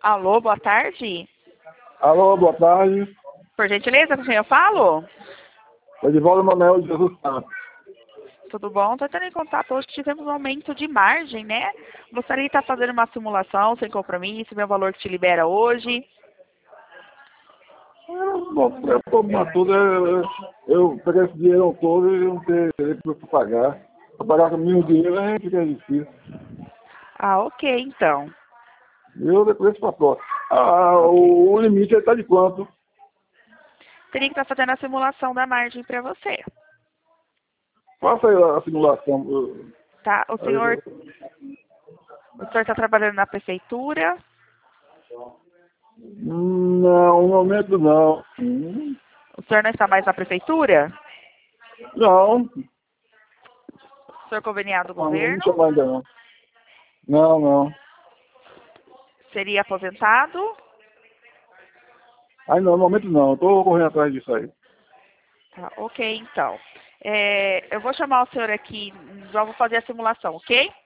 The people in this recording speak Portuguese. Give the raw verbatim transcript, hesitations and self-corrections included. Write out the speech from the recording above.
Alô, boa tarde. Alô, boa tarde. Por gentileza, com quem eu falo? Edivaldo Manuel de Jesus Santos. Tudo bom? Estou entrando em contato. Hoje tivemos um aumento de margem, né? Gostaria de estar fazendo uma simulação sem compromisso, ver o valor que te libera hoje. Eu, bom, eu tomar tudo, eu, eu peguei esse dinheiro todo e não ter para pagar. Para pagar com mil dinheiro é fica difícil. Ah, ok, então. Eu depois esse pacote. Ah, Ok. o, o limite está de quanto? Teria que estar fazendo a simulação da margem para você, Faça aí a simulação. tá? O senhor, o senhor está trabalhando na prefeitura? Não, no momento não. Hum, O senhor não está mais na prefeitura? Não, O senhor conveniado do não, não governo? chama ainda não. Não, não. Seria aposentado? Aí não, no momento não. Estou correndo atrás disso aí. Tá, ok, então. É, eu vou chamar o senhor aqui, já vou fazer a simulação, ok?